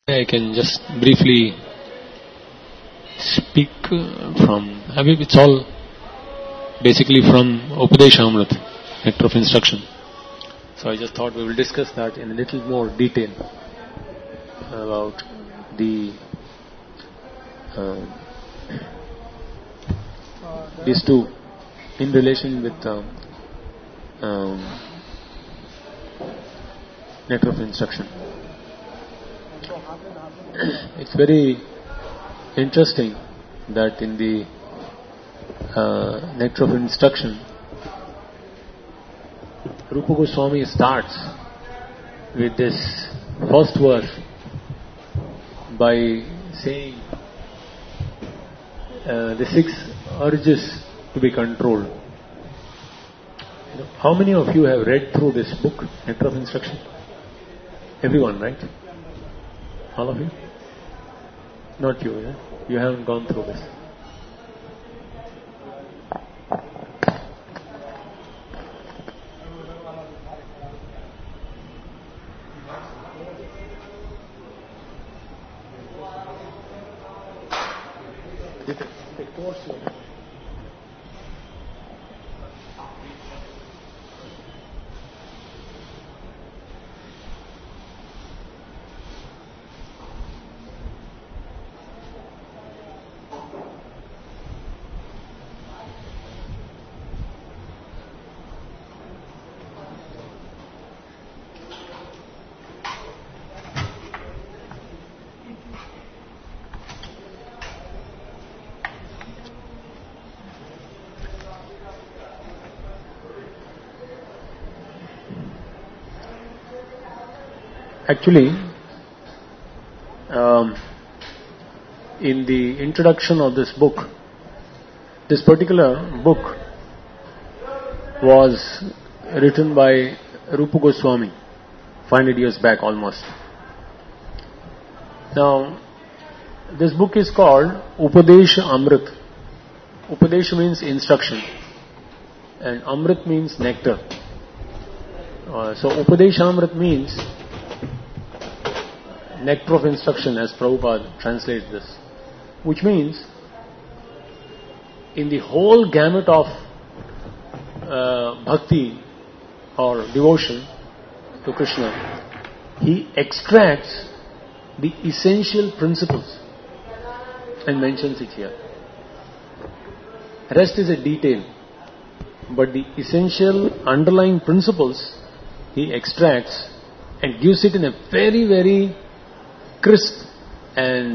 I can just briefly speak from, I mean, it's all basically from Upadesha Amrit, Nectar of Instruction. So I just thought we will discuss that in a little more detail about the these two in relation with Nectar of Instruction. It's very interesting that in the Nectar of Instruction, Rupa Goswami starts with this first verse by saying the 6 urges to be controlled. How many of you have read through this book, Nectar of Instruction? Everyone, right? All of you? Not you, yeah? You haven't gone through this. The course. Actually, in the introduction of this book, this particular book was written by Rupa Goswami 500 years back almost. Now, this book is called Upadesha Amrit. Upadesha means instruction and Amrit means nectar. So Upadesha Amrit means Nectar of Instruction, as Prabhupada translates this, which means in the whole gamut of bhakti or devotion to Krishna, he extracts the essential principles and mentions it here. Rest is a detail, but the essential underlying principles he extracts and gives it in a very, very crisp and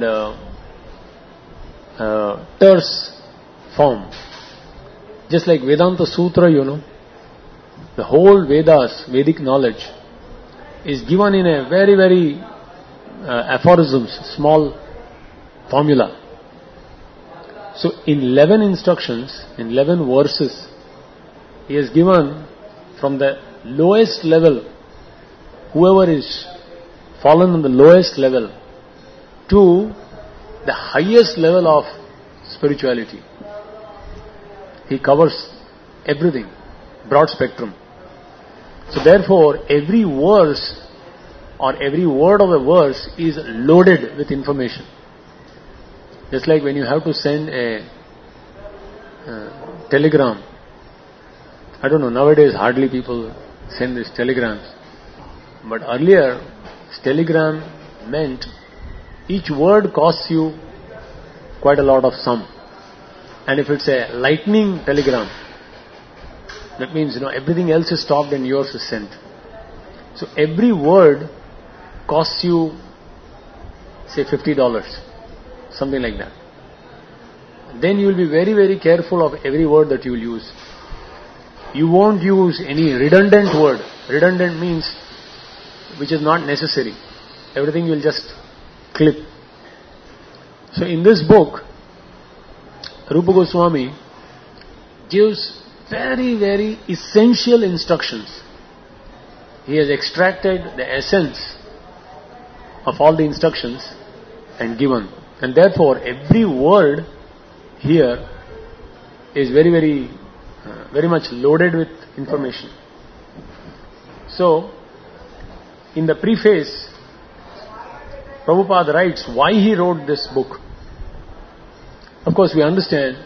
terse form. Just like Vedanta Sutra, the whole Vedas, Vedic knowledge, is given in a very, very aphorisms, small formula. So in 11 instructions, in 11 verses, he has given from the lowest level, whoever is fallen on the lowest level, to the highest level of spirituality. He covers everything, broad spectrum. So therefore, every verse or every word of the verse is loaded with information. Just like when you have to send a telegram. I don't know, nowadays hardly people send these telegrams. But earlier, telegram meant each word costs you quite a lot of sum. And if it's a lightning telegram, that means everything else is stopped and yours is sent. So every word costs you, say, $50, something like that. Then you will be very, very careful of every word that you will use. You won't use any redundant word. Redundant means which is not necessary. Everything you will just clip. So in this book, Rupa Goswami gives very, very essential instructions. He has extracted the essence of all the instructions and given. And therefore, every word here is very, very, very much loaded with information. So, in the preface, Prabhupada writes why he wrote this book. Of course, we understand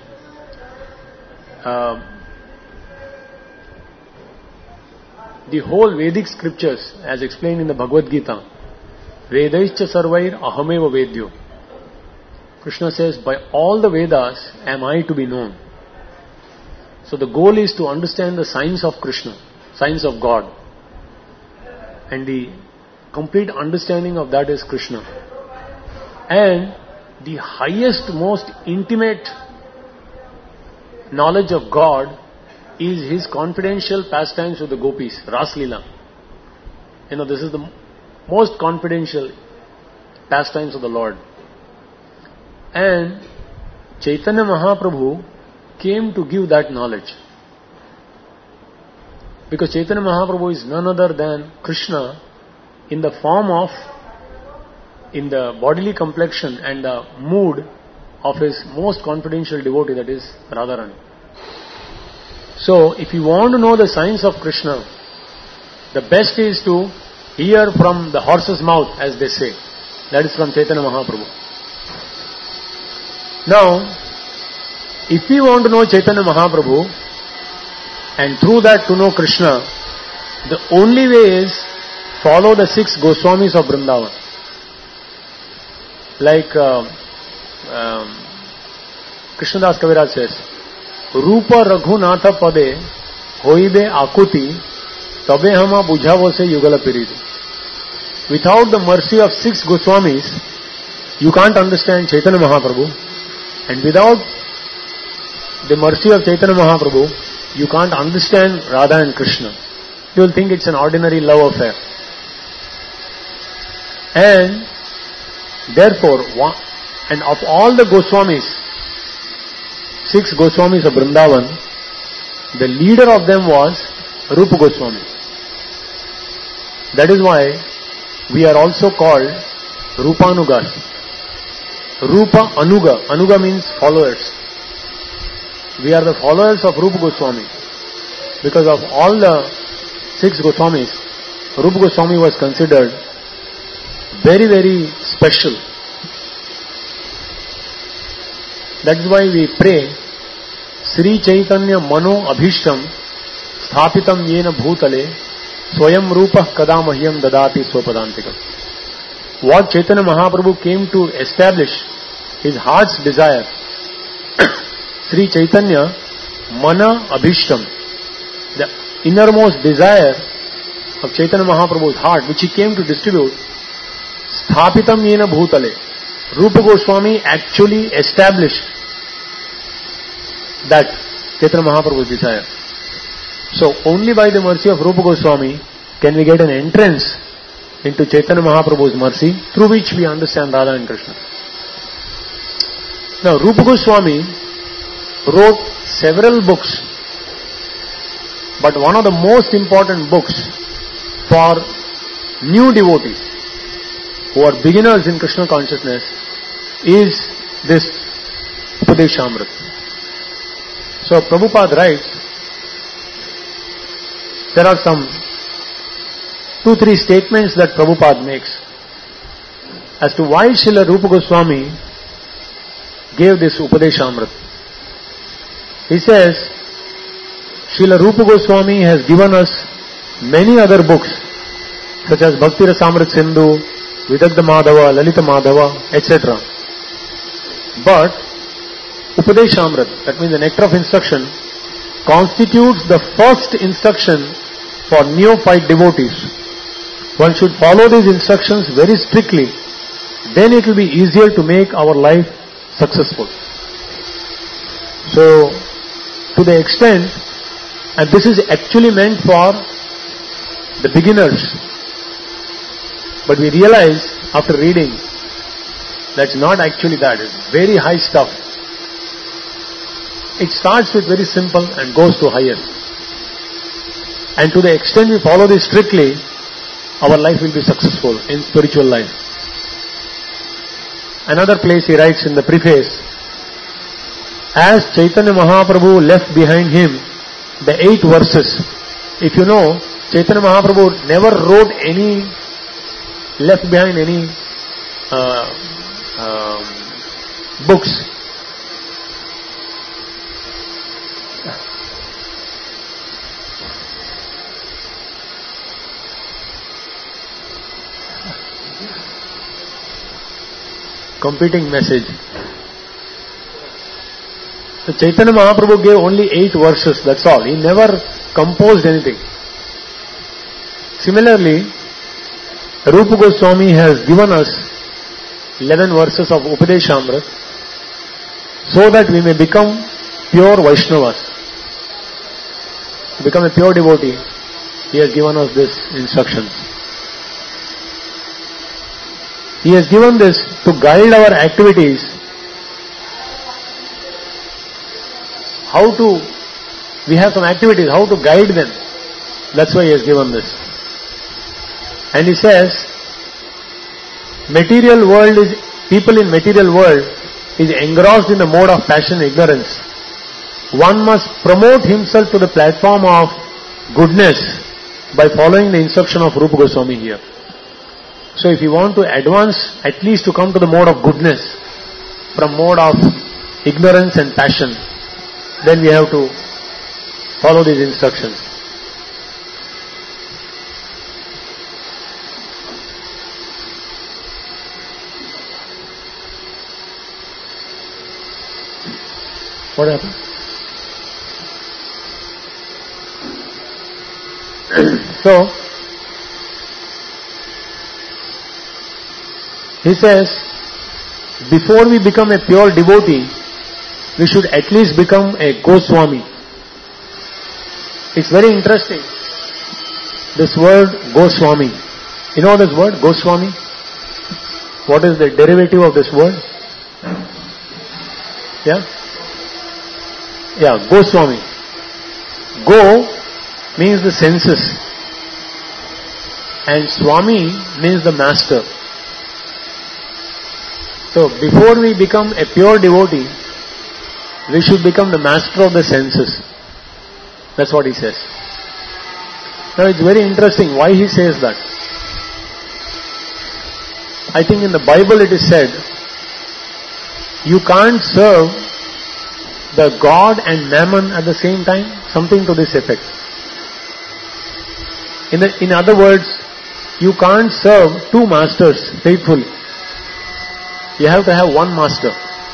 the whole Vedic scriptures, as explained in the Bhagavad Gita, Vedaischa sarvair ahameva vedyo. Krishna says, by all the Vedas am I to be known. So the goal is to understand the science of Krishna, science of God. And the complete understanding of that is Krishna. And the highest, most intimate knowledge of God is his confidential pastimes with the gopis, Ras Leela. This is the most confidential pastimes of the Lord. And Chaitanya Mahaprabhu came to give that knowledge. Because Chaitanya Mahaprabhu is none other than Krishna in the form of, in the bodily complexion and the mood of his most confidential devotee, that is Radharani. So, if you want to know the science of Krishna, the best is to hear from the horse's mouth, as they say. That is from Chaitanya Mahaprabhu. Now, if we want to know Chaitanya Mahaprabhu, and through that to know Krishna, the only way is follow the 6 Goswamis of Vrindavan. Like Krishnadas Kaviraj says, Rupa Raghunatha Pade Hoibe Akuti Tabe Hama Bujhavo Se Yugala Piridi. Without the mercy of 6 Goswamis, you can't understand Chaitanya Mahaprabhu. And without the mercy of Chaitanya Mahaprabhu, you can't understand Radha and Krishna. You will think it's an ordinary love affair. And therefore, and of all the Goswamis, 6 Goswamis of Vrindavan, the leader of them was Rupa Goswami. That is why we are also called Rupanugas. Rupa Anuga. Anuga means followers. We are the followers of Rupa Goswami. Because of all the 6 Goswamis, Rupa Goswami was considered very, very special. That is why we pray, Sri Chaitanya Mano Abhishtam Sthapitam Yena Bhutale Swayam Rupa Kadamahyam Dadati Swapadantikam. What Chaitanya Mahaprabhu came to establish, his heart's desire, Sri Chaitanya Mana Abhishtam, the innermost desire of Chaitanya Mahaprabhu's heart, which he came to distribute, Sthapitam Yena Bhutale. Rupa Goswami actually established that Chaitanya Mahaprabhu's desire. So only by the mercy of Rupa Goswami can we get an entrance into Chaitanya Mahaprabhu's mercy, through which we understand Radha and Krishna. Now Rupa Goswami wrote several books, but one of the most important books for new devotees who are beginners in Krishna consciousness is this Upadeshamrita. So Prabhupada writes, there are some 2-3 statements that Prabhupada makes as to why Srila Rupa Goswami gave this Upadeshamrita. He says, Srila Rupa Goswami has given us many other books such as Bhakti Rasamrita Sindhu, Vidagdha Madhava, Lalita Madhava, etc. But Upadeshamrita, that means the nectar of instruction, constitutes the first instruction for neophyte devotees. One should follow these instructions very strictly, then it will be easier to make our life successful. So, to the extent, and this is actually meant for the beginners, but we realize after reading that's not actually that. It's very high stuff. It starts with very simple and goes to higher. And to the extent we follow this strictly, our life will be successful in spiritual life. Another place he writes in the preface, as Chaitanya Mahaprabhu left behind him the 8 verses. If you know, Chaitanya Mahaprabhu never wrote left behind any books. Competing message. So Chaitanya Mahaprabhu gave only 8 verses, that's all. He never composed anything. Similarly, Rupa Goswami has given us 11 verses of Upadeshamrit so that we may become pure Vaishnavas. To become a pure devotee, he has given us these instructions. He has given this to guide our activities. We have some activities, how to guide them. That's why he has given this. And he says, people in material world is engrossed in the mode of passion and ignorance. One must promote himself to the platform of goodness by following the instruction of Rupa Goswami here. So if you want to advance, at least to come to the mode of goodness, from mode of ignorance and passion, then we have to follow these instructions. What happened? So, he says, before we become a pure devotee, we should at least become a Goswami. It's very interesting, this word Goswami. You know this word, Goswami? What is the derivative of this word? Yeah? Yeah, Goswami. Go means the senses. And Swami means the master. So, before we become a pure devotee, we should become the master of the senses. That's what he says. Now, it's very interesting why he says that. I think in the Bible it is said, you can't serve the God and Mammon at the same time. Something to this effect. In other words, you can't serve 2 masters faithfully. You have to have one master.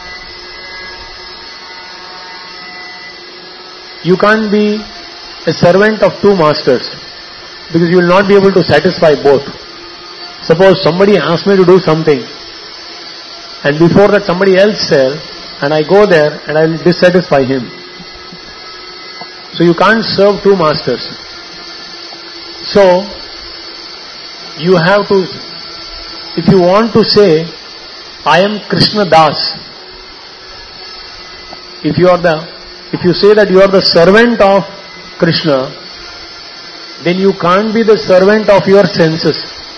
You can't be a servant of 2 masters because you will not be able to satisfy both. Suppose somebody asks me to do something and before that somebody else says, and I go there and I will dissatisfy him. So you can't serve 2 masters. So you have to, if you want to say, I am Krishna Das, if you say that you are the servant of Krishna, then you can't be the servant of your senses.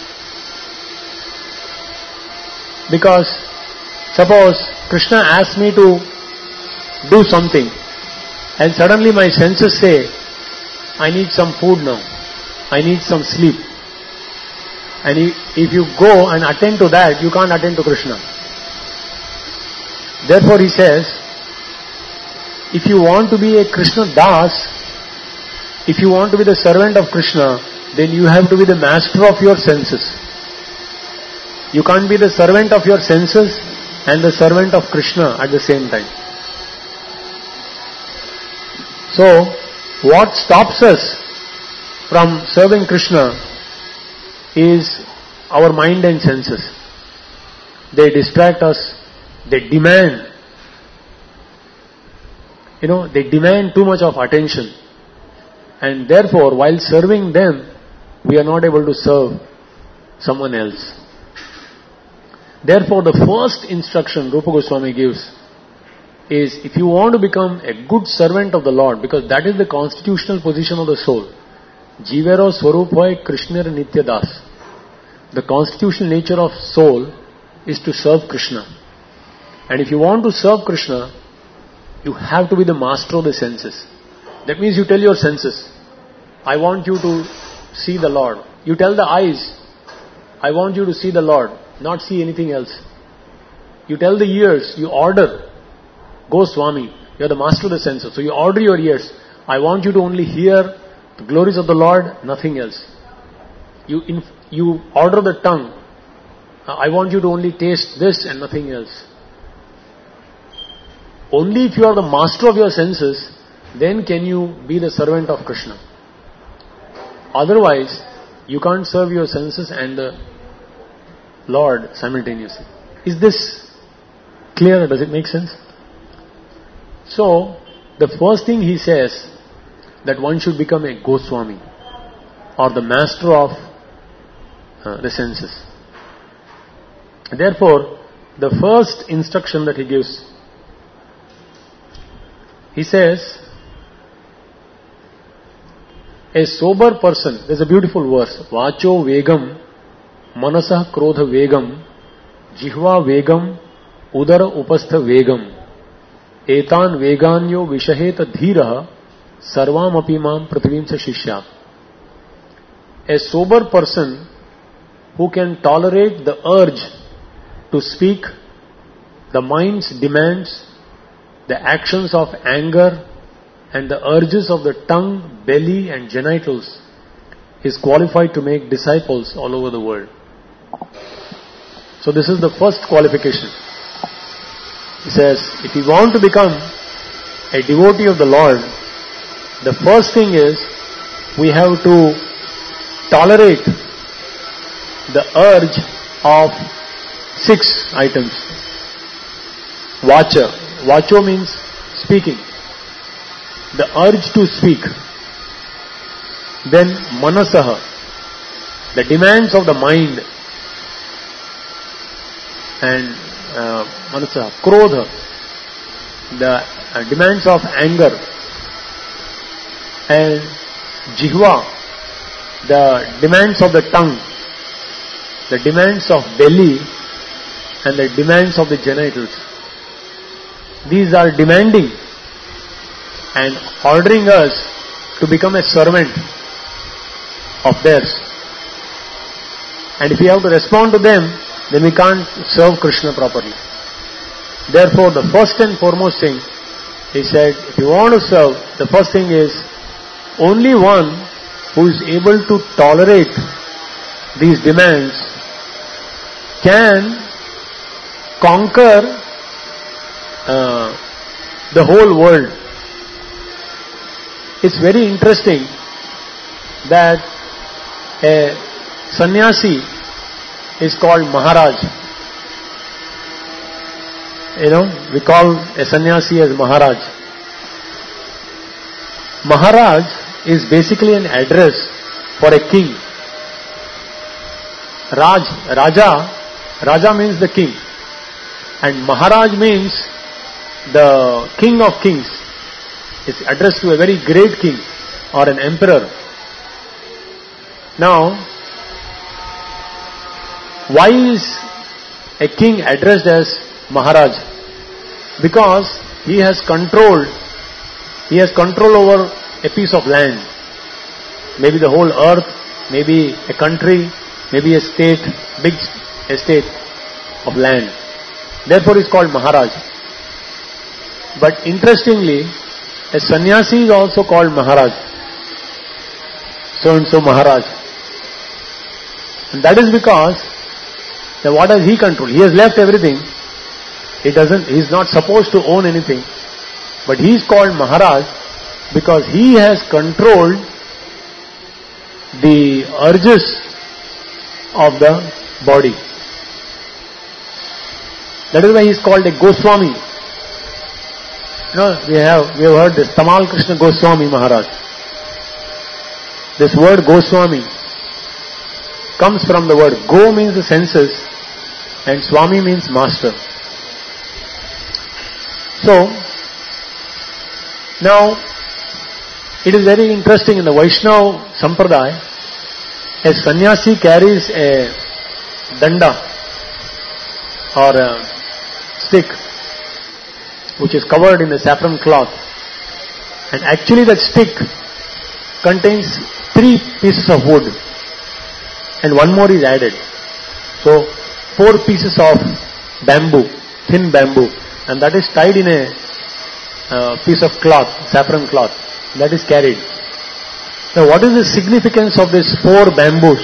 Because suppose Krishna asks me to do something and suddenly my senses say, I need some food now, I need some sleep. And if you go and attend to that, you can't attend to Krishna. Therefore he says, if you want to be a Krishna Das, if you want to be the servant of Krishna, then you have to be the master of your senses. You can't be the servant of your senses and the servant of Krishna at the same time. So, what stops us from serving Krishna is our mind and senses. They distract us, they demand, they demand too much of attention. And therefore, while serving them, we are not able to serve someone else. Therefore, the first instruction Rupa Goswami gives is, if you want to become a good servant of the Lord, because that is the constitutional position of the soul, Jivero Swarup Hoy Krishna Nitya Das. The constitutional nature of soul is to serve Krishna. And if you want to serve Krishna, you have to be the master of the senses. That means you tell your senses, I want you to see the Lord. You tell the eyes, I want you to see the Lord. not see anything else. You tell the ears, you order, go Swami, you are the master of the senses. So you order your ears, I want you to only hear the glories of the Lord, nothing else. You order the tongue, I want you to only taste this and nothing else. Only if you are the master of your senses, then can you be the servant of Krishna. Otherwise, you can't serve your senses and the Lord simultaneously. Is this clear? Does it make sense? So, the first thing he says, that one should become a Goswami, or the master of the senses. Therefore, the first instruction that he gives, he says, a sober person, there's a beautiful verse, Vacho Vegam, Manasah Krodha Vegam, Jihva Vegam, Udara Upastha Vegam, Etan Veganyo Vishaheta Dhiraha, Sarvam Apimam Prithvim Sa Shishya. A sober person who can tolerate the urge to speak, the mind's demands, the actions of anger, and the urges of the tongue, belly and genitals, is qualified to make disciples all over the world. So this is the first qualification. He says, if you want to become a devotee of the Lord, the first thing is, we have to tolerate the urge of 6 items. Vacha. Vacho means speaking. The urge to speak. Then Manasaha, the demands of the mind. And Manasaha, Krodha, the demands of anger. And Jihva, the demands of the tongue, the demands of belly, and the demands of the genitals. These are demanding and ordering us to become a servant of theirs. And if we have to respond to them, then we can't serve Krishna properly. Therefore, the first and foremost thing, he said, if you want to serve, the first thing is, only one who is able to tolerate these demands can conquer the whole world. It's very interesting that a sannyasi is called Maharaj. We call a sannyasi as Maharaj. Maharaj is basically an address for a king. Raja means the king. And Maharaj means the king of kings. It's addressed to a very great king or an emperor. Now, why is a king addressed as Maharaj? Because he has control over a piece of land. Maybe the whole earth, maybe a country, maybe a state, big estate of land. Therefore he is called Maharaj. But interestingly, a sannyasi is also called Maharaj. So and so Maharaj. And that is because, what does he control? He has left everything. He is not supposed to own anything. But he is called Maharaj because he has controlled the urges of the body. That is why he is called a Goswami. We have heard this, Tamal Krishna Goswami Maharaj. This word Goswami comes from the word Go means the senses and Swami means master. So, now, it is very interesting in the Vaishnava Sampradaya, a sannyasi carries a danda or a stick which is covered in a saffron cloth, and actually that stick contains 3 pieces of wood and one more is added. So 4 pieces of bamboo, thin bamboo, and that is tied in a piece of cloth, saffron cloth, that is carried. Now what is the significance of these 4 bamboos?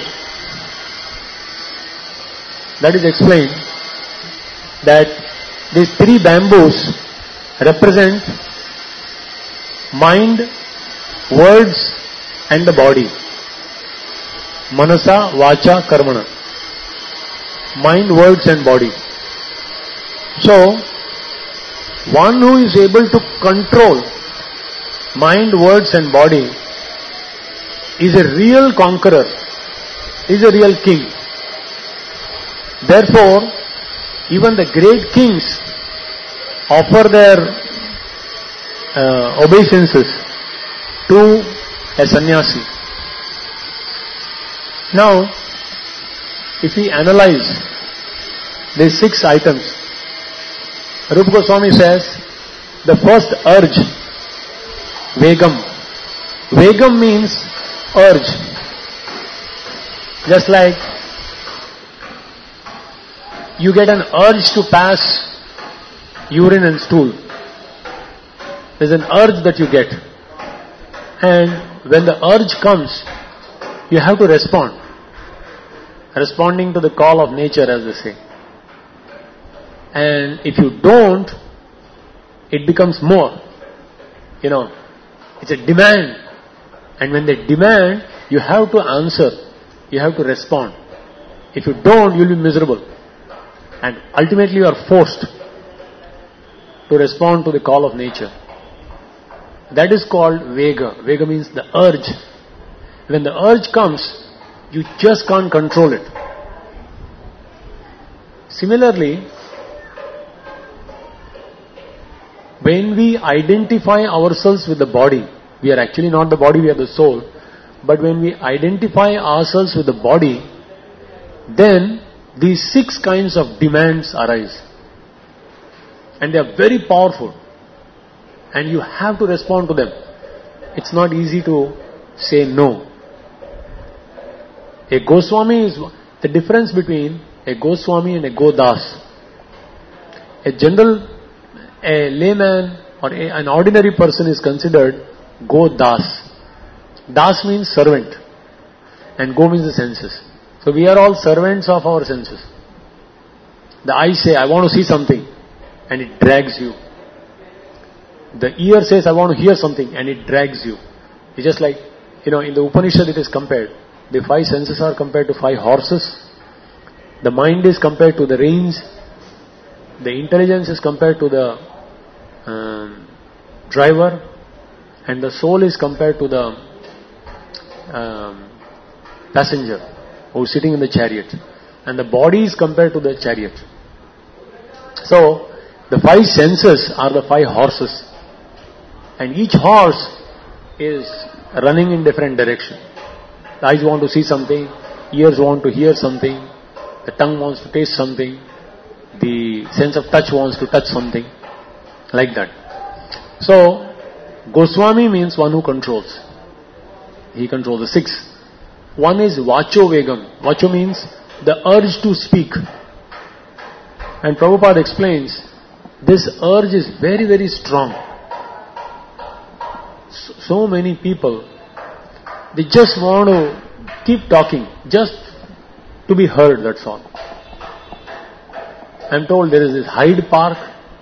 That is explained that these 3 bamboos represent mind, words and the body. Manasa, Vacha, Karmana. Mind, words and body. So, one who is able to control mind, words and body is a real conqueror, is a real king. Therefore, even the great kings offer their obeisances to a sannyasi. Now, if we analyze these 6 items, Rupa Goswami says, the first urge, Vegam. Vegam means urge. Just like you get an urge to pass urine and stool. There's an urge that you get. And when the urge comes, you have to respond. Responding to the call of nature, as they say. And if you don't, it becomes more. It's a demand. And when they demand, you have to answer. You have to respond. If you don't, you'll be miserable. And ultimately you are forced to respond to the call of nature. That is called Vega. Vega means the urge. When the urge comes, you just can't control it. Similarly, when we identify ourselves with the body, we are actually not the body, we are the soul. But when we identify ourselves with the body, then these 6 kinds of demands arise. And they are very powerful. And you have to respond to them. It's not easy to say no. A Goswami is the difference between a Goswami and a Godas. A layman or an ordinary person is considered Godas. Das means servant and Go means the senses. So we are all servants of our senses. The eye say, I want to see something, and it drags you. The ear says, I want to hear something, and it drags you. It's just like, in the Upanishad it is compared. The 5 senses are compared to 5 horses. The mind is compared to the reins. The intelligence is compared to the driver. And the soul is compared to the passenger who is sitting in the chariot. And the body is compared to the chariot. So, the 5 senses are the 5 horses. And each horse is running in different direction. The eyes want to see something, ears want to hear something, the tongue wants to taste something, the sense of touch wants to touch something, like that. So, Goswami means one who controls. He controls the 6. One is Vacho Vegam. Vacho means the urge to speak. And Prabhupada explains, this urge is very, very strong. So many people, they just want to keep talking, just to be heard, that's all. I'm told there is this Hyde Park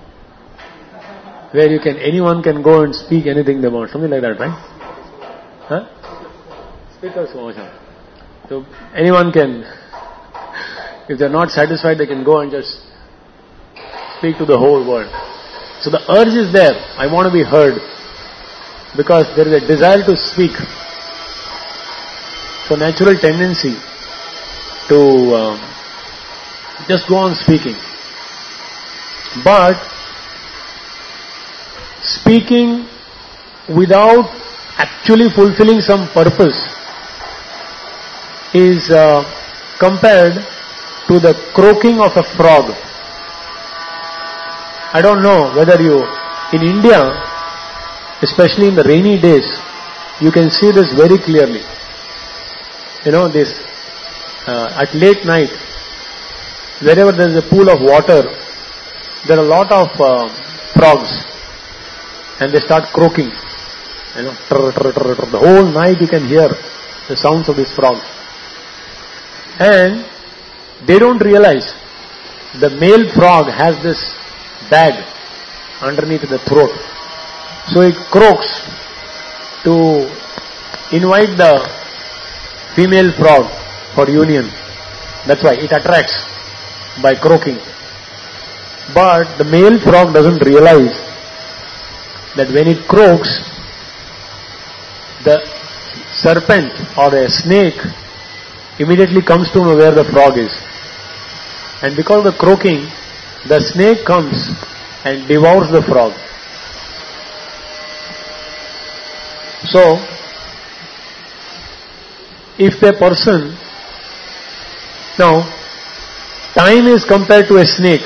where anyone can go and speak anything they want, something like that, right? Huh? Speakers, so anyone can, if they're not satisfied, they can go and just speak to the whole world. So the urge is there, I want to be heard, because there is a desire to speak. So natural tendency to just go on speaking. But speaking without actually fulfilling some purpose is compared to the croaking of a frog. I don't know whether in India, especially in the rainy days, you can see this very clearly. At late night, wherever there is a pool of water, there are a lot of frogs, and they start croaking. Trr, trr, trr, trr. The whole night you can hear the sounds of these frogs. And they don't realize the male frog has this bag underneath the throat. So it croaks to invite the female frog for union. That's why it attracts by croaking. But the male frog doesn't realize that when it croaks, the serpent or a snake immediately comes to know where the frog is. And because of the croaking, the snake comes and devours the frog. So, if a person, now, time is compared to a snake.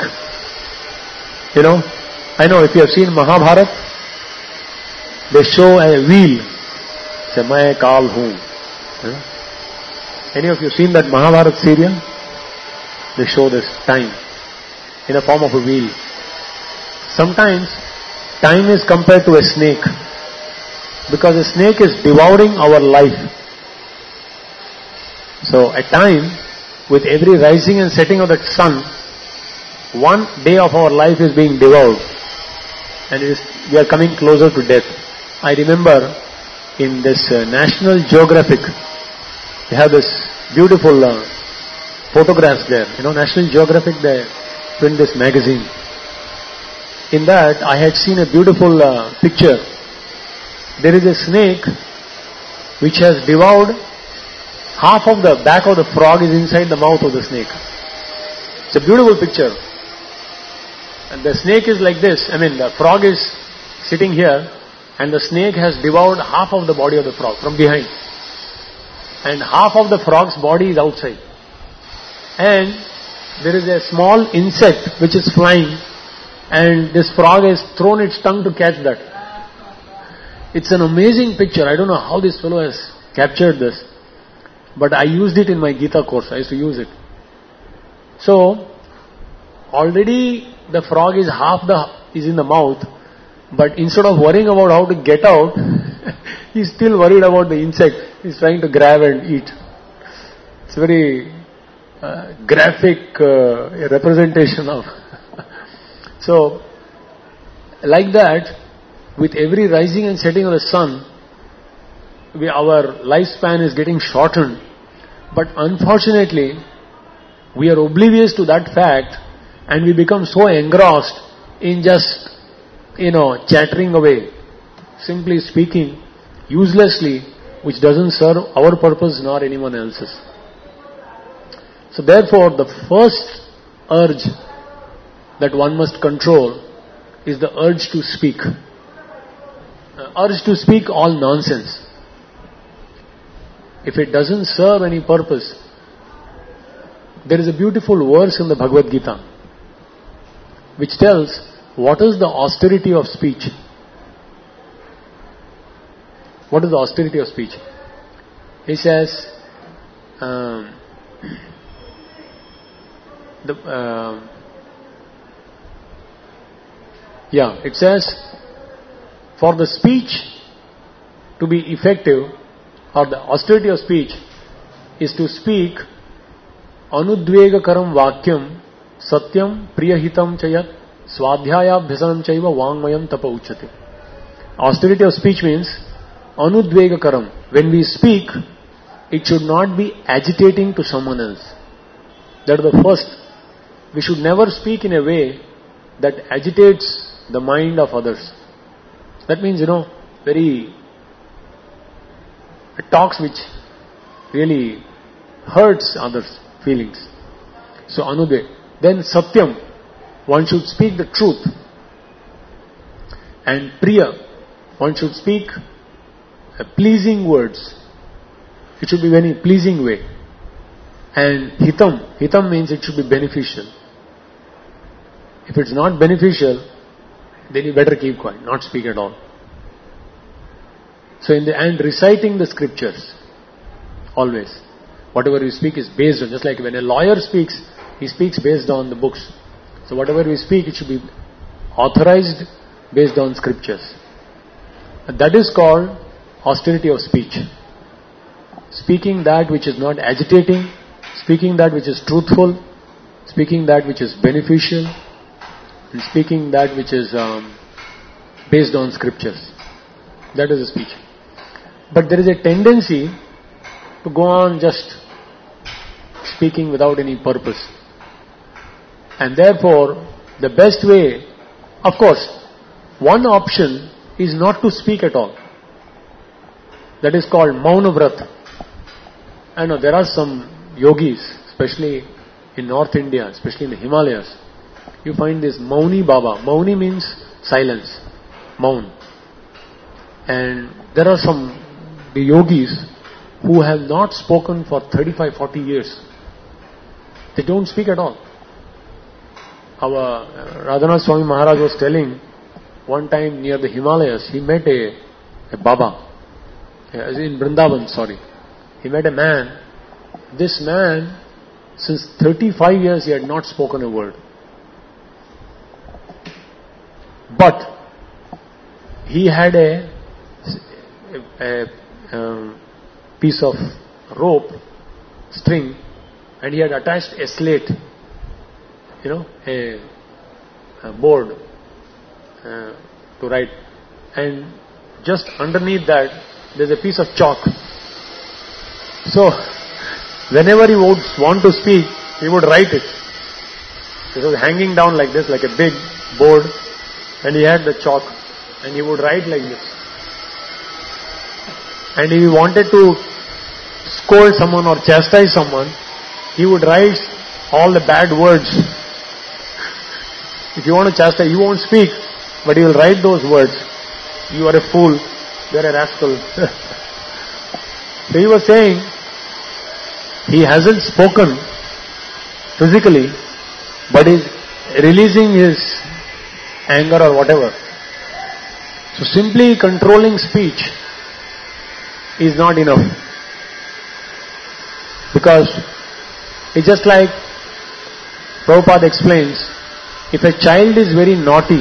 I know if you have seen Mahabharata, they show a wheel. Say, "Main Kaal hoon." Any of you seen that Mahabharata serial? They show this time in a form of a wheel. Sometimes time is compared to a snake, because a snake is devouring our life. So at time, with every rising and setting of the sun, one day of our life is being devoured, and we are coming closer to death. I remember in this National Geographic, they have this beautiful photographs there. National Geographic, they print this magazine. In that, I had seen a beautiful picture. There is a snake which has devoured half of the back of the frog is inside the mouth of the snake. It's a beautiful picture. And the snake is like this. The frog is sitting here, and the snake has devoured half of the body of the frog from behind. And half of the frog's body is outside. And there is a small insect which is flying, and this frog has thrown its tongue to catch that. It's an amazing picture. I don't know how this fellow has captured this, but I used it in my Gita course. I used to use it. So, already the frog is is in the mouth, but instead of worrying about how to get out, he's still worried about the insect. He's trying to grab and eat. It's very graphic representation of. So, like that, with every rising and setting of the sun, our lifespan is getting shortened. But unfortunately, we are oblivious to that fact, and we become so engrossed in just, chattering away, simply speaking, uselessly, which doesn't serve our purpose nor anyone else's. So therefore, the first urge that one must control is the urge to speak. Urge to speak all nonsense. If it doesn't serve any purpose, there is a beautiful verse in the Bhagavad Gita which tells what is the austerity of speech. What is the austerity of speech? He says, it says, for the speech to be effective, or the austerity of speech is to speak anudvegakaram vakyam satyam priyahitam chayat swadhyayabhyasanam chaiva vangmayam tapa uchyate. Austerity of speech means anudvegakaram. When we speak, it should not be agitating to someone else. That is the first. We should never speak in a way that agitates the mind of others. That means, very talks which really hurts others' feelings. So anudve. Then satyam. One should speak the truth. And priya. One should speak pleasing words. It should be very pleasing way. And hitam. Hitam means it should be beneficial. If it's not beneficial, then you better keep quiet, not speak at all. So in the end, reciting the scriptures, always. Whatever you speak is based on, just like when a lawyer speaks, He speaks based on the books. So whatever we speak, it should be authorized based on scriptures. And that is called austerity of speech. Speaking that which is not agitating, speaking that which is truthful, speaking that which is beneficial, and speaking that which is based on scriptures. That is a speech. But there is a tendency to go on just speaking without any purpose. And therefore, the best way, of course, one option is not to speak at all. That is called Mauna Vrat. I know there are some yogis, especially in North India, especially in the Himalayas. You find this Mauni Baba. Mauni means silence. Maun. And there are some the yogis who have not spoken for 35-40 years. They don't speak at all. Our Radhanath Swami Maharaj was telling one time near the Himalayas, he met a Baba. In Vrindavan, sorry. He met a man. This man, since 35 years, he had not spoken a word. But he had a piece of rope, string, and he had attached a slate, a board to write. And just underneath that, there's a piece of chalk. So, whenever he would want to speak, he would write it. It was hanging down like this, like a big board, and he had the chalk, and he would write like this. And if he wanted to scold someone or chastise someone, he would write all the bad words. If you want to chastise, you won't speak, but he will write those words. You are a fool, you are a rascal. So he was saying, he hasn't spoken physically, but is releasing his anger or whatever. So simply controlling speech is not enough. Because it's just like Prabhupada explains, if a child is very naughty,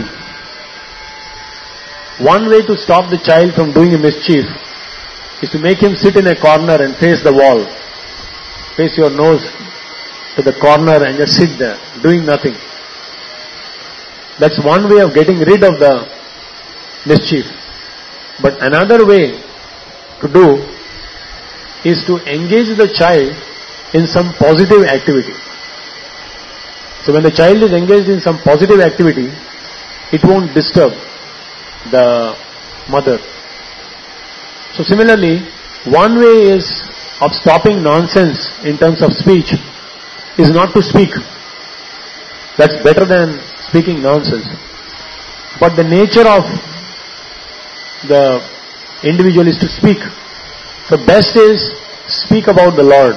one way to stop the child from doing a mischief is to make him sit in a corner and face the wall. Face your nose to the corner and just sit there, doing nothing. That's one way of getting rid of the mischief. But another way to do is to engage the child in some positive activity. So when the child is engaged in some positive activity, it won't disturb the mother. So similarly, one way is of stopping nonsense in terms of speech is not to speak. That's better than speaking nonsense. But the nature of the individual is to speak. So best is speak about the Lord.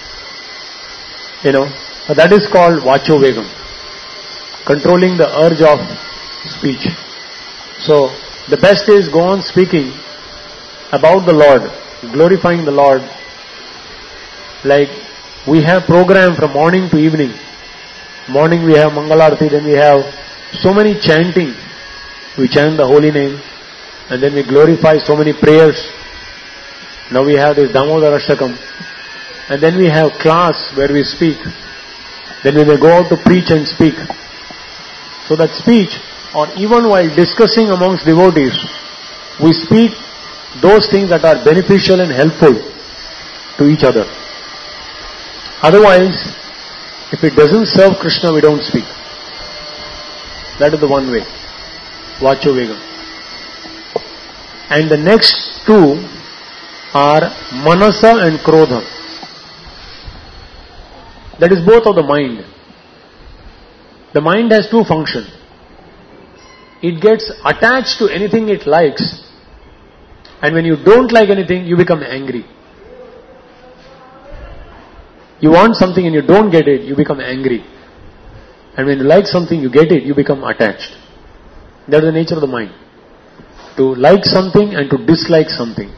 That is called Vacho Vegam. Controlling the urge of speech. So the best is go on speaking about the Lord, glorifying the Lord. Like we have program from morning to evening. Morning we have Mangalarti, then we have so many chanting. We chant the holy name, and then we glorify so many prayers. Now we have this Damodar Ashtakam, and then we have class where we speak. Then we may go out to preach and speak. So that speech, or even while discussing amongst devotees, we speak those things that are beneficial and helpful to each other. Otherwise, if it doesn't serve Krishna, we don't speak. That is the one way. Vacho Vegam. And the next two are Manasa and Krodha. That is both of the mind. The mind has two functions. It gets attached to anything it likes, and when you don't like anything, you become angry. You want something and you don't get it, you become angry. And when you like something, you get it, you become attached. That is the nature of the mind. To like something and to dislike something.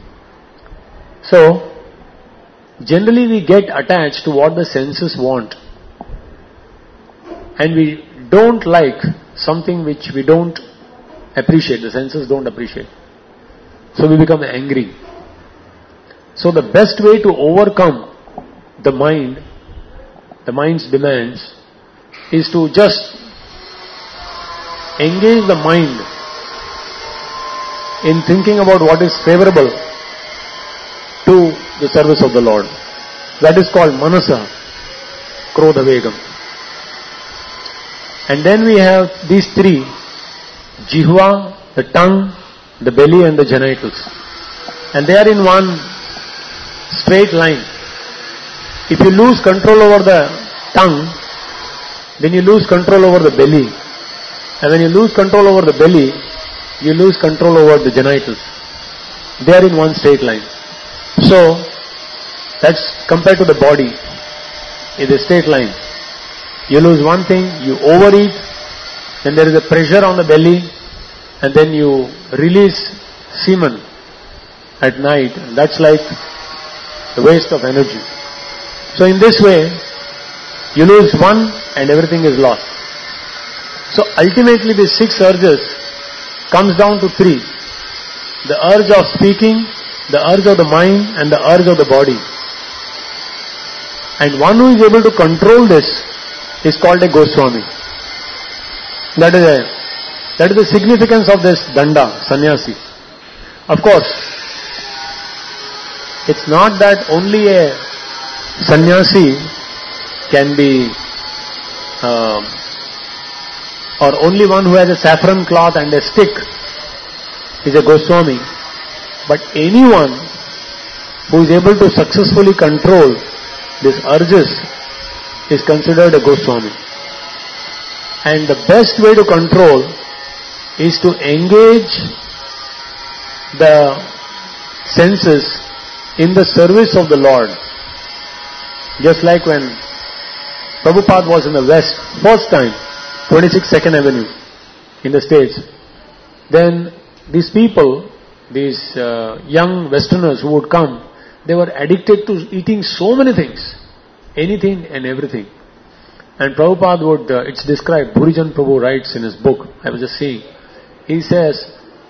So, generally we get attached to what the senses want. and we don't like something which we don't appreciate, the senses don't appreciate. So we become angry. So the best way to overcome the mind's demands, is to just engage the mind in thinking about what is favorable to the service of the Lord. That is called manasa, krodha, vegam. And then we have these three: jihva, the tongue, the belly and the genitals. And they are in one straight line. If you lose control over the tongue, then you lose control over the belly. And when you lose control over the belly, you lose control over the genitals. They are in one straight line. So, that's compared to the body. It's a straight line. You lose one thing, you overeat, then there is a pressure on the belly, and then you release semen at night. And that's like a waste of energy. So in this way, you lose one and everything is lost. So ultimately these 6 urges comes down to 3. The urge of speaking, the urge of the mind and the urge of the body. And one who is able to control this is called a Goswami. That is the significance of this danda, sannyasi. Of course, it's not that only a sannyasi can be, or only one who has a saffron cloth and a stick is a Goswami. But anyone who is able to successfully control these urges is considered a Goswami. And the best way to control is to engage the senses in the service of the Lord. Just like when Prabhupada was in the West, first time, 26 2nd Avenue in the States, then these people, these young Westerners who would come, they were addicted to eating so many things, anything and everything. And Prabhupada would, it's described, Bhurijan Prabhu writes in his book, I was just saying, he says,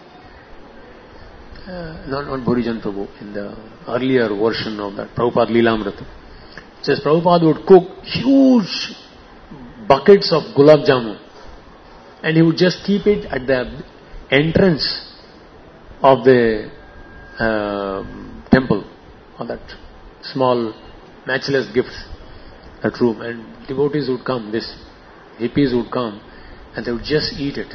not Bhurijan Prabhu, in the earlier version of that, Prabhupada Leelamrita, it says Prabhupada would cook huge buckets of gulab jamun and he would just keep it at the entrance of the temple, or that small matchless gifts, that room, and devotees would come, these hippies would come and they would just eat it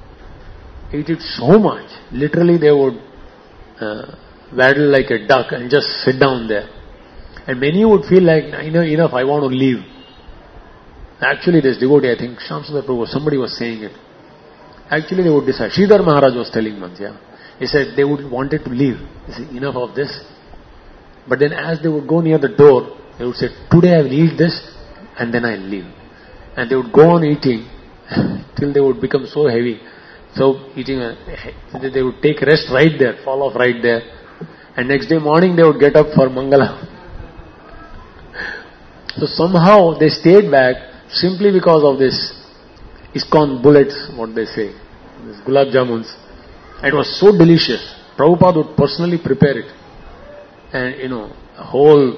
so much, literally they would waddle like a duck and just sit down there. And many would feel like, enough, I want to leave. Actually, this devotee, I think, Shyamsundar Prabhu, somebody was saying it. Actually, they would decide. Sridhar Maharaj was telling once, he said they would wanted to leave. He said, enough of this. But then as they would go near the door, they would say, today I will eat this and then I will leave. And they would go on eating till they would become so heavy. So eating, they would take rest right there, fall off right there. And next day morning they would get up for Mangala. So somehow they stayed back simply because of this ISKCON bullets, what they say, this gulab jamuns. It was so delicious. Prabhupada would personally prepare it. And a whole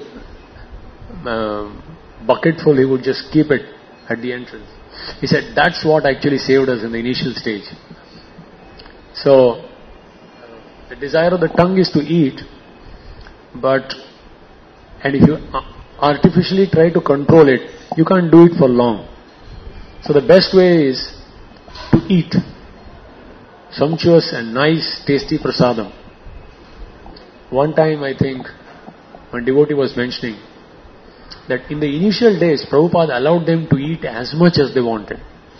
bucketful he would just keep it at the entrance. He said that's what actually saved us in the initial stage. So, the desire of the tongue is to eat, and if you artificially try to control it, you can't do it for long. So the best way is to eat sumptuous and nice, tasty prasadam. One time I think, one devotee was mentioning that in the initial days, Prabhupada allowed them to eat as much as they wanted.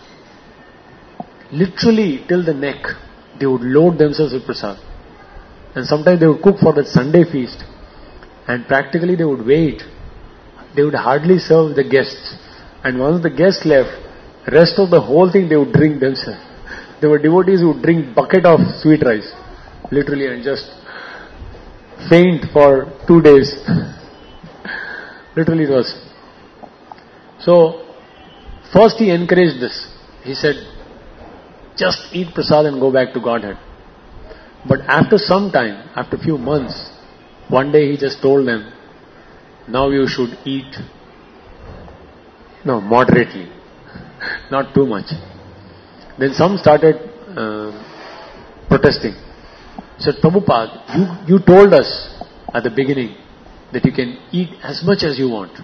Literally till the neck, they would load themselves with prasad. And sometimes they would cook for that Sunday feast. And practically they would wait. They would hardly serve the guests. And once the guests left, rest of the whole thing they would drink themselves. There were devotees who would drink bucket of sweet rice, literally, and just faint for 2 days. Literally it was. So, First he encouraged this. He said, just eat prasad and go back to Godhead. But after some time, after a few months, one day he just told them, now you should eat, moderately, not too much. Then some started protesting. Said, Prabhupada, you told us at the beginning that you can eat as much as you want.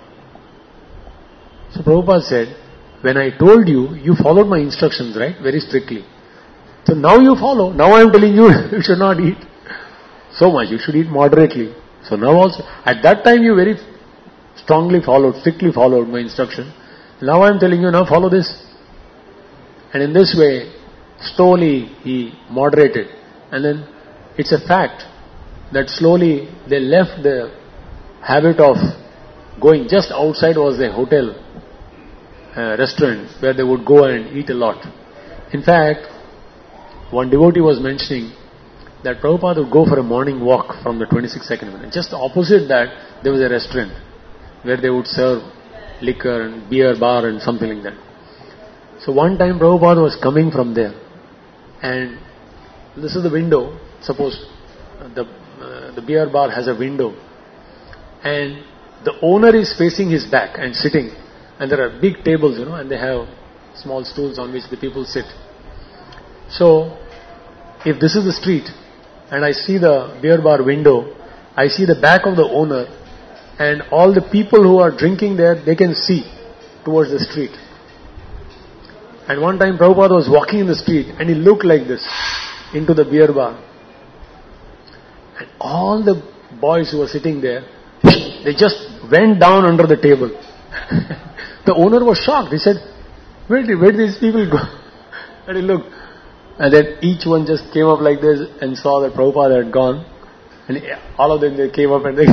So Prabhupada said, when I told you, you followed my instructions, right? Very strictly. So now you follow. Now I am telling you, you should not eat so much. You should eat moderately. So now also, at that time you very strictly followed my instruction. Now I am telling you, now follow this. And in this way, slowly he moderated. And then it's a fact that slowly they left the habit of going. Just outside was a hotel, restaurant where they would go and eat a lot. In fact, one devotee was mentioning that Prabhupada would go for a morning walk from the 26th second minute. Just opposite that, there was a restaurant where they would serve liquor and beer bar and something like that. So one time Prabhupada was coming from there, and this is the window. Suppose the beer bar has a window, and the owner is facing his back and sitting, and there are big tables, and they have small stools on which the people sit. So, if this is the street, and I see the beer bar window, I see the back of the owner, and all the people who are drinking there, they can see towards the street. And one time Prabhupada was walking in the street, and he looked like this, into the beer bar. And all the boys who were sitting there, they just went down under the table. The owner was shocked. He said, where did these people go? And he looked. And then each one just came up like this and saw that Prabhupada had gone. And all of them, they came up and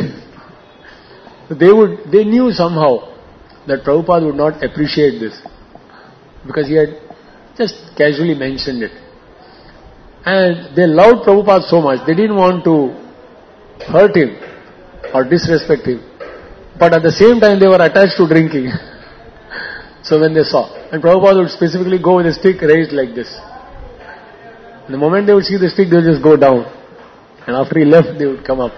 they knew somehow that Prabhupada would not appreciate this, because he had just casually mentioned it. And they loved Prabhupada so much, they didn't want to hurt him or disrespect him. But at the same time, they were attached to drinking. So when they saw, and Prabhupada would specifically go with a stick raised like this. And the moment they would see the stick, they would just go down. And after he left, they would come up.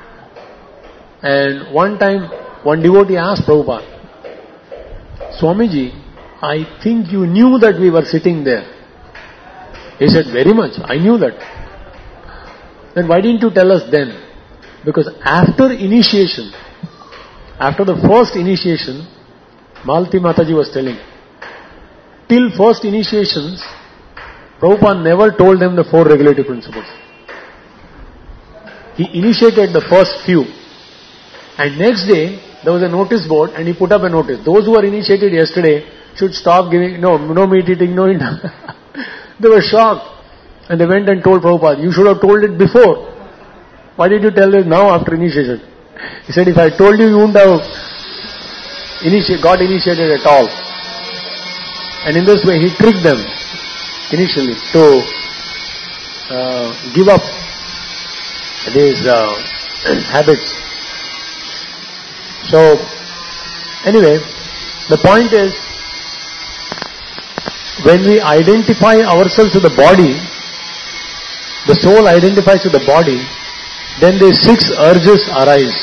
And one time, one devotee asked Prabhupada, Swamiji, I think you knew that we were sitting there. He said, very much, I knew that. Then why didn't you tell us then? Because after initiation, after the first initiation, Malti Mataji was telling, till first initiations, Prabhupada never told them the 4 regulative principles. He initiated the first few. And next day, there was a notice board and he put up a notice. Those who were initiated yesterday should stop giving, no meat eating, no. They were shocked. And they went and told Prabhupada, you should have told it before. Why did you tell it now after initiation? He said, if I told you, you wouldn't have got initiated at all. And in this way, he tricked them initially to give up these habits. So, anyway, the point is, when we identify ourselves with the body, the soul identifies with the body, then these 6 urges arise.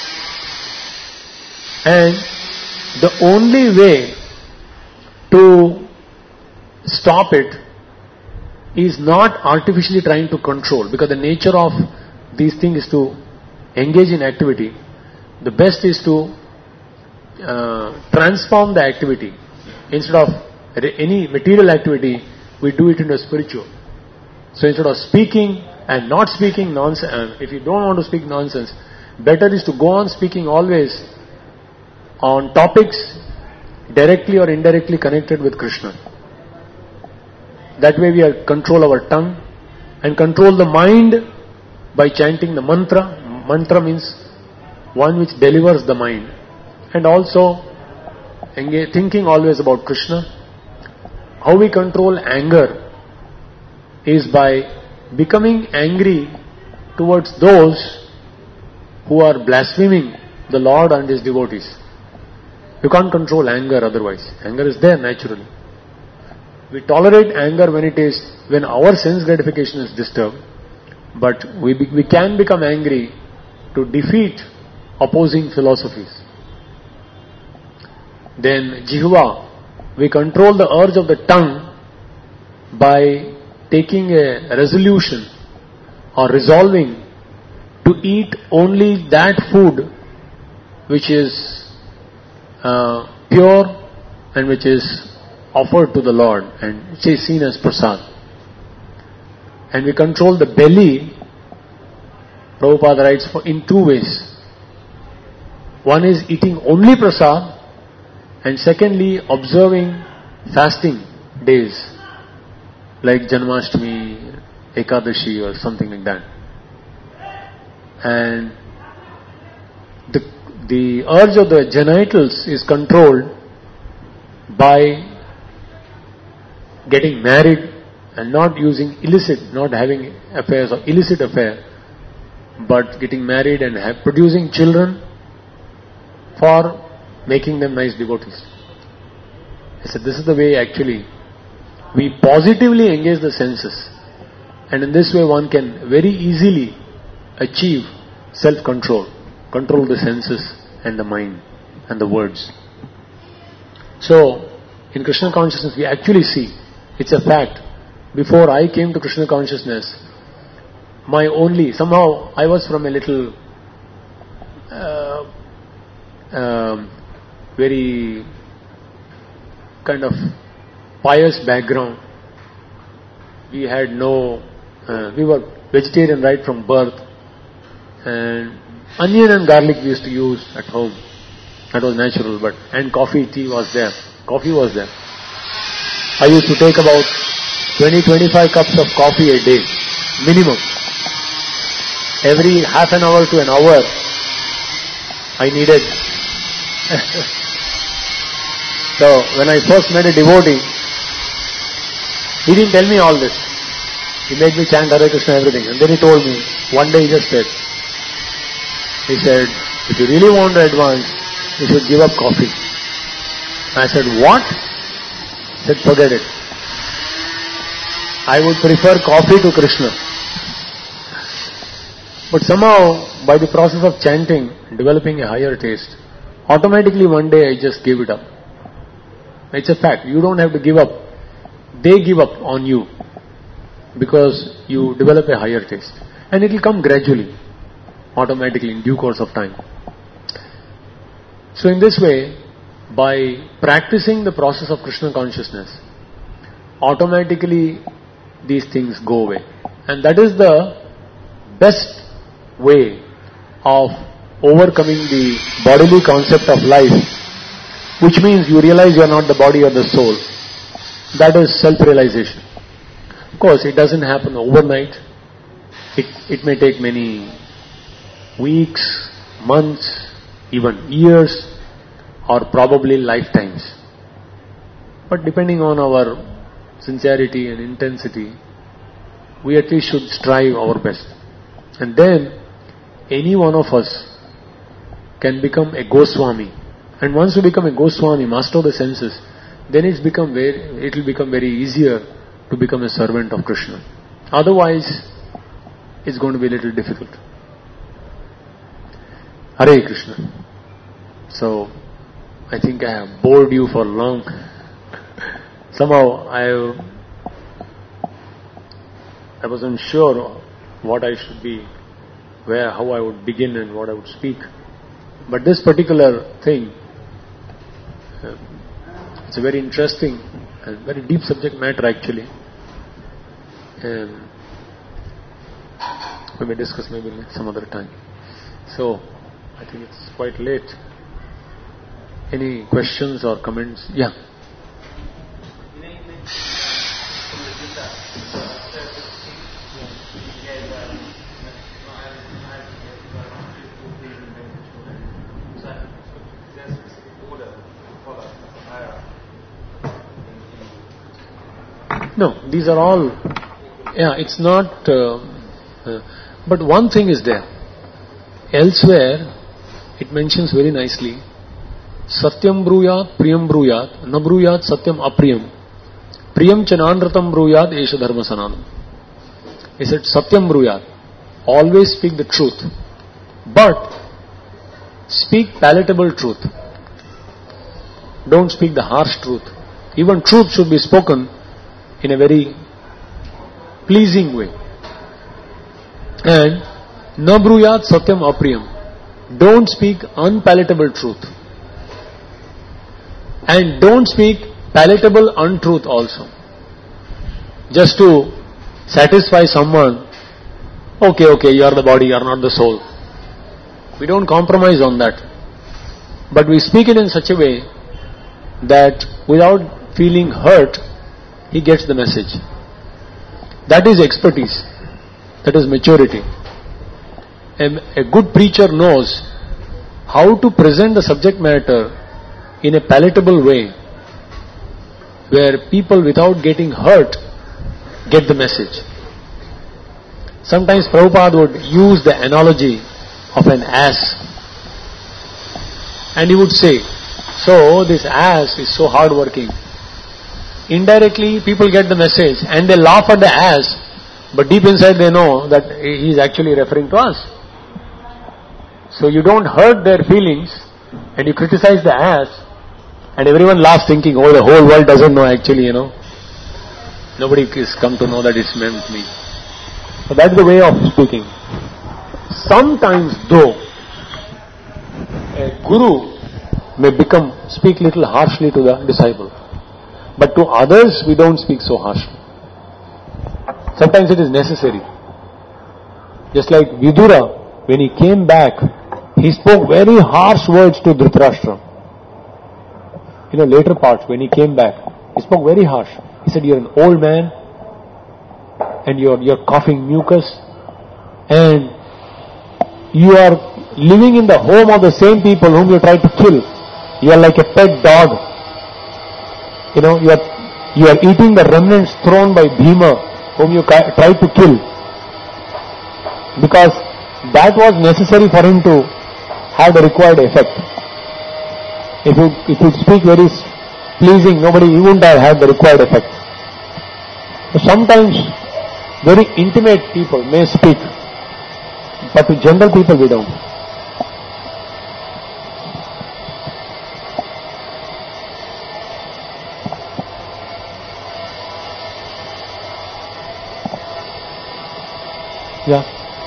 And the only way to stop it is not artificially trying to control, because the nature of these things is to engage in activity. The best is to transform the activity. Instead of any material activity, we do it into a spiritual. So instead of speaking and not speaking nonsense, if you don't want to speak nonsense, better is to go on speaking always on topics directly or indirectly connected with Krishna. That way we control our tongue and control the mind by chanting the mantra. Mantra means one which delivers the mind. And also thinking always about Krishna. How we control anger is by becoming angry towards those who are blaspheming the Lord and His devotees. You can't control anger otherwise. Anger is there naturally. We tolerate anger when our sense gratification is disturbed, but we can become angry to defeat opposing philosophies. Then Jihva, we control the urge of the tongue by taking a resolution or resolving to eat only that food which is pure and which is offered to the Lord and which is seen as prasad. And we control the belly, Prabhupada writes, in two ways. One is eating only prasad, and secondly observing fasting days like Janmashtami, Ekadashi or something like that. And the urge of the genitals is controlled by getting married and not using not having affairs or illicit affair, but getting married and producing children for making them nice devotees. I said, this is the way actually we positively engage the senses, and in this way one can very easily achieve self-control, control the senses and the mind and the words. So, in Krishna consciousness we actually see, it's a fact, before I came to Krishna consciousness, somehow I was from a little very kind of pious background. We were vegetarian right from birth, and onion and garlic we used to use at home. That was natural, and tea was there. Coffee was there. I used to take about 20-25 cups of coffee a day, minimum. Every half an hour to an hour, I needed. So, when I first met a devotee, he didn't tell me all this. He made me chant Hare Krishna, everything. And then he told me, one day he just said, if you really want to advance, you should give up coffee. I said, what? He said, forget it. I would prefer coffee to Krishna. But somehow, by the process of chanting, developing a higher taste, automatically one day I just gave it up. It's a fact. You don't have to give up. They give up on you because you develop a higher taste. And it will come gradually, automatically, in due course of time. So in this way, by practicing the process of Krishna consciousness, automatically these things go away. And that is the best way of overcoming the bodily concept of life, which means you realize you are not the body or the soul. That is self-realization. Of course, it doesn't happen overnight. It may take many weeks, months, even years, or probably lifetimes. But depending on our sincerity and intensity, we at least should strive our best. And then, any one of us can become a Goswami. And once you become a Goswami, master of the senses, then it will become very easier to become a servant of Krishna. Otherwise, it's going to be a little difficult. Hare Krishna. So, I think I have bored you for long. Somehow, I wasn't sure what I should be, how I would begin and what I would speak. But this particular thing, it's a very interesting and very deep subject matter actually. We may discuss maybe some other time. So, I think it's quite late. Any questions or comments? Yeah. No, these are all, it's not, but one thing is there. Elsewhere, it mentions very nicely Satyam bruyat, priyam bruyat, na bruyat satyam apriyam. Priyam chananratam bruyat, esha dharma sananam. He said, Satyam bruyat. Always speak the truth. But speak palatable truth. Don't speak the harsh truth. Even truth should be spoken in a very pleasing way. And na bruyat satyam apriyam. Don't speak unpalatable truth. And don't speak palatable untruth also. Just to satisfy someone, okay, you are the body, you are not the soul. We don't compromise on that. But we speak it in such a way that without feeling hurt, he gets the message. That is expertise. That is maturity. A good preacher knows how to present the subject matter in a palatable way where people without getting hurt get the message. Sometimes Prabhupada would use the analogy of an ass, and he would say, so this ass is so hard-working. Indirectly people get the message and they laugh at the ass, but deep inside they know that he is actually referring to us. So you don't hurt their feelings and you criticize the ass, and everyone laughs thinking, oh, the whole world doesn't know actually, Nobody is come to know that it's meant me. So that's the way of speaking. Sometimes though, a guru may speak little harshly to the disciple. But to others, we don't speak so harshly. Sometimes it is necessary. Just like Vidura, when he came back, he spoke very harsh words to Dhritarashtra. Later parts, when he came back, he spoke very harsh. He said, you're an old man, and you're coughing mucus, and you are living in the home of the same people whom you try to kill. You are like a pet dog. You are eating the remnants thrown by Bhima, whom you try to kill. Because that was necessary for him to have the required effect. If you speak very pleasing, he wouldn't have had the required effect. So sometimes very intimate people may speak, but to general people we don't. Yeah.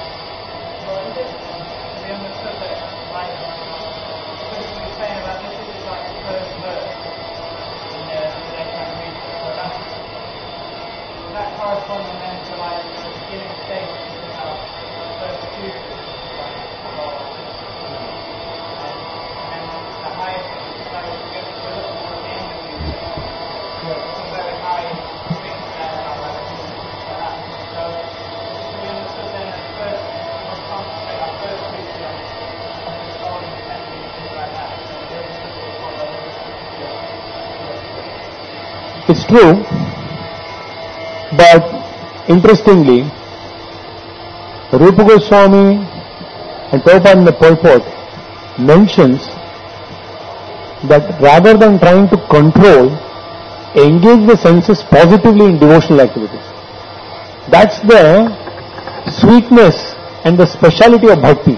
It's true, but interestingly, Rupa Goswami and Prabhupada in the purport mentions that rather than trying to control, engage the senses positively in devotional activities. That's the sweetness and the speciality of bhakti.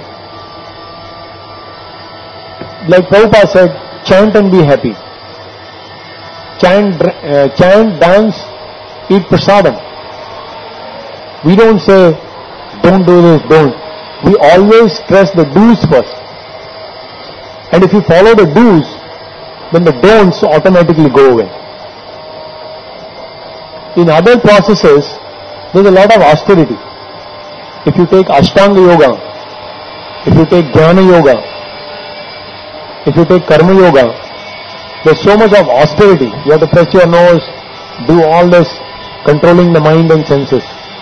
Like Prabhupada said, chant and be happy. Chant, dance, eat prasadam. We don't say, don't do this, don't. We always stress the do's first. And if you follow the do's, then the don'ts automatically go away. In other processes, there's a lot of austerity. If you take Ashtanga Yoga, if you take Jnana Yoga, if you take Karma Yoga, there's so much of austerity. You have to press your nose, do all this, controlling the mind and senses.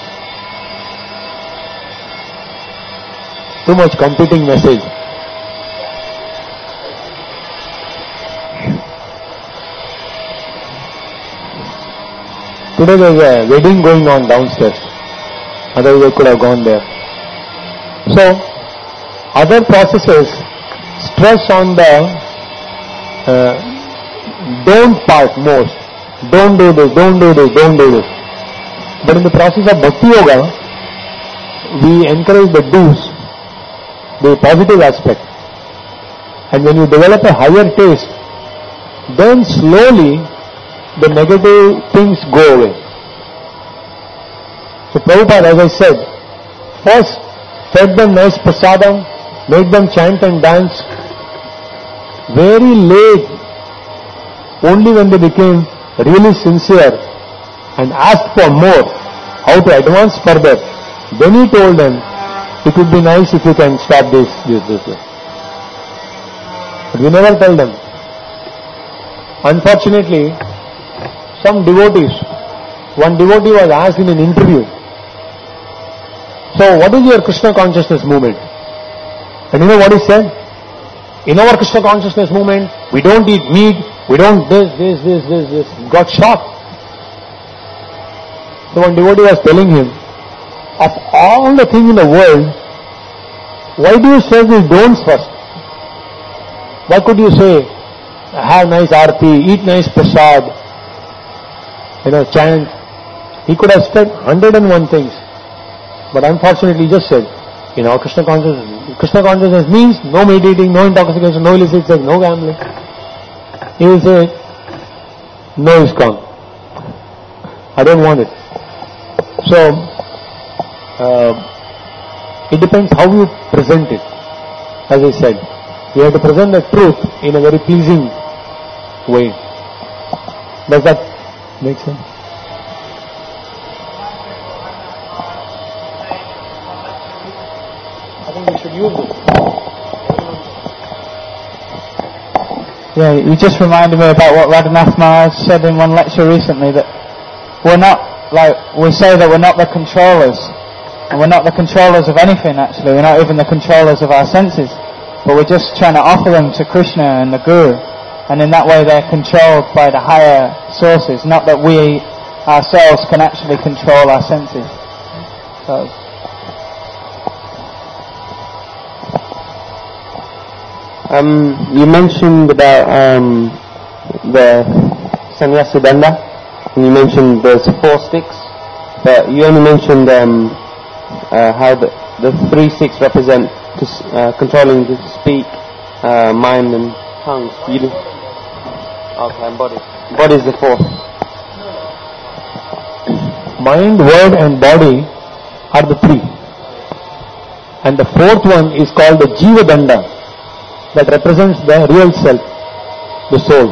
Too much competing message. Today there's a wedding going on downstairs. Otherwise I could have gone there. So, other processes stress on the don't part most. Don't do this, don't do this, don't do this. But in the process of Bhakti Yoga, we encourage the do's, the positive aspect. And when you develop a higher taste, then slowly the negative things go away. So Prabhupada, as I said, first fed them nice prasadam, made them chant and dance. Very late, only when they became really sincere and asked for more, how to advance further, then he told them, it would be nice if you can stop this. But we never tell them. Unfortunately, some devotees, one devotee was asked in an interview, so what is your Krishna consciousness movement? And you know what he said? In our Krishna consciousness movement, we don't eat meat, we don't this. He got shocked. So one devotee was telling him, of all the things in the world, why do you say these don'ts first? Why could you say, have nice arti, eat nice prasad, chant? He could have said 101 things. But unfortunately he just said, in our Krishna consciousness means no meat eating, no intoxication, no illicit sex, no gambling. He will say, no ISKCON. I don't want it. So, it depends how you present it. As I said, you have to present the truth in a very pleasing way. Does that make sense? I think we should use it. Yeah, you just reminded me about what Radhanath Maharaj said in one lecture recently, that we're not, we say that we're not the controllers, and we're not the controllers of anything actually, we're not even the controllers of our senses, but we're just trying to offer them to Krishna and the Guru, and in that way they're controlled by the higher sources, not that we ourselves can actually control our senses. So, you mentioned about the sannyasa danda, and you mentioned there's 4 sticks, but you only mentioned how the 3 sticks represent controlling the speak, mind and tongue. Okay, and body. Body is the 4th. Mind, word and body are the 3. And the 4th one is called the Jiva Danda, that represents the real self, the soul.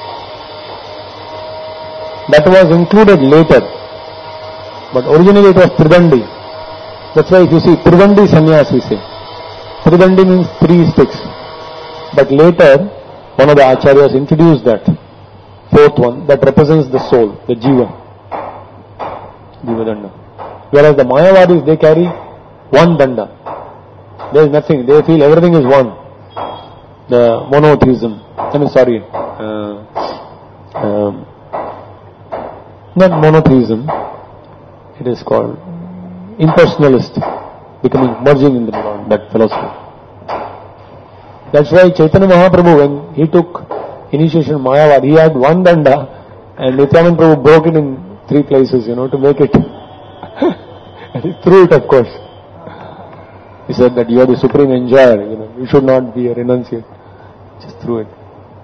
That was included later, but originally it was Tridandi. That's why if you see Tridandi Sannyas, we say. Tridandi means 3 sticks. But later, one of the Acharyas introduced that 4th one, that represents the soul, the Jiva. Jiva Danda. Whereas the Mayavadis, they carry 1 Danda. There is nothing, they feel everything is one. The monotheism, not monotheism, it is called impersonalist, merging in that philosophy. That's why Chaitanya Mahaprabhu, when he took initiation Mayavad, he had 1 danda, and Nityananda Prabhu broke it in 3 places, to make it. And he threw it, of course. He said that you are the supreme enjoyer, you should not be a renunciate. Just threw it.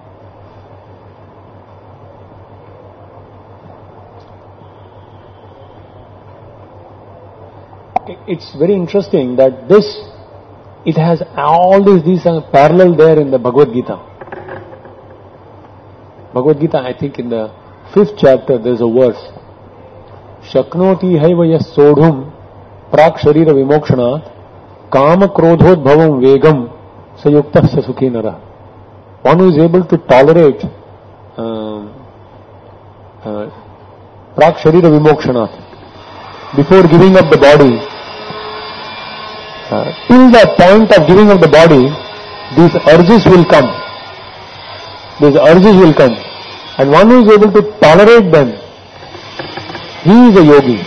It's very interesting that it has all these parallel there in the Bhagavad Gita. Bhagavad Gita, I think in the 5th chapter there's a verse. Shaknoti haiva yas sodhum prak sharira vimokshanat kama krodhodbhavam vegam sayuktah sasukhi nara. One who is able to tolerate prak sharira vimokshanat, before giving up the body, till the point of giving up the body, these urges will come. And one who is able to tolerate them, he is a yogi.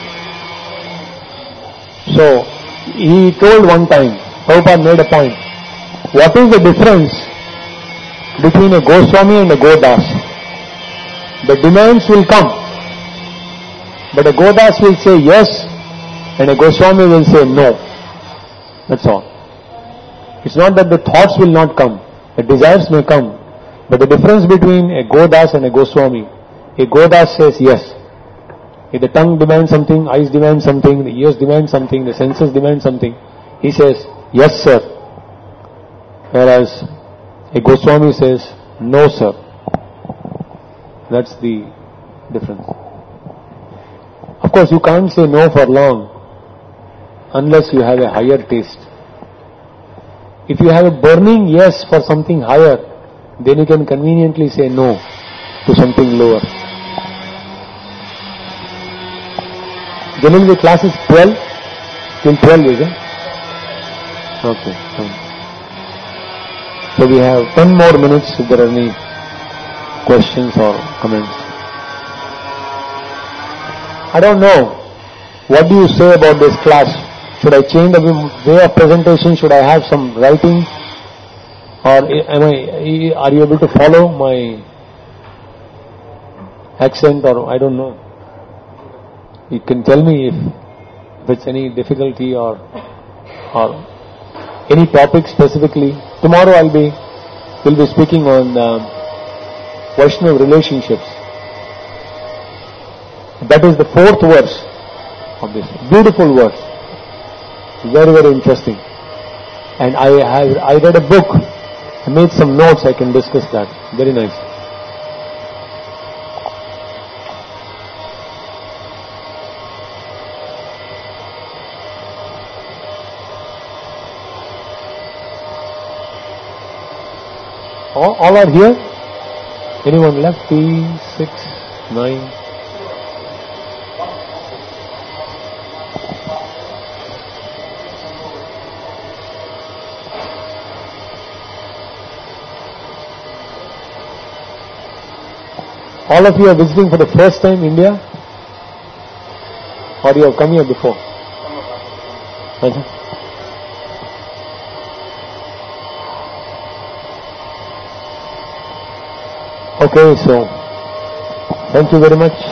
So, he told one time, Prabhupada made a point, what is the difference between a Goswami and a Godas. The demands will come, but a Godas will say yes and a Goswami will say no. That's all. It's not that the thoughts will not come, the desires may come, but the difference between a Godas and a Goswami, a Godas says yes. If the tongue demands something, eyes demand something, the ears demand something, the senses demand something, he says, yes sir. Whereas a Goswami says, no sir. That's the difference. Of course you can't say no for long unless you have a higher taste. If you have a burning yes for something higher, then you can conveniently say no to something lower. Generally the class is 12, till 12 is it? Okay. So we have 10 more minutes if there are any questions or comments. I don't know. What do you say about this class? Should I change the way of presentation? Should I have some writing? Or are you able to follow my accent, or I don't know. You can tell me if it's any difficulty or any topic specifically. Tomorrow we'll be speaking on Vaishnava relationships. That is the 4th verse of this. Beautiful verse. Very, very interesting. And I read a book. I made some notes. I can discuss that. Very nice. All are here? Anyone left? 3, 6, 9. All of you are visiting for the first time India? Or you have come here before? Okay, so thank you very much.